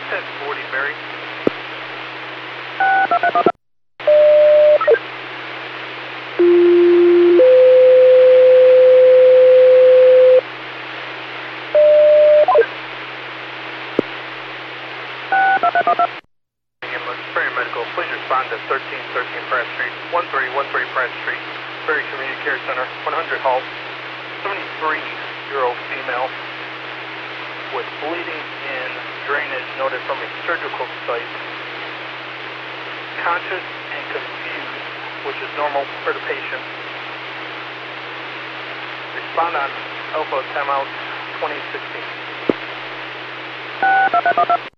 1040, Barry. Medical, please respond to 1313 Pratt Street, 1313 Pratt Street, Berry Community Care Center, 100 halt, 73-year-old female with bleeding and drainage noted from a surgical site, conscious and confused, which is normal for the patient. Respond on Alpha timeout 2016.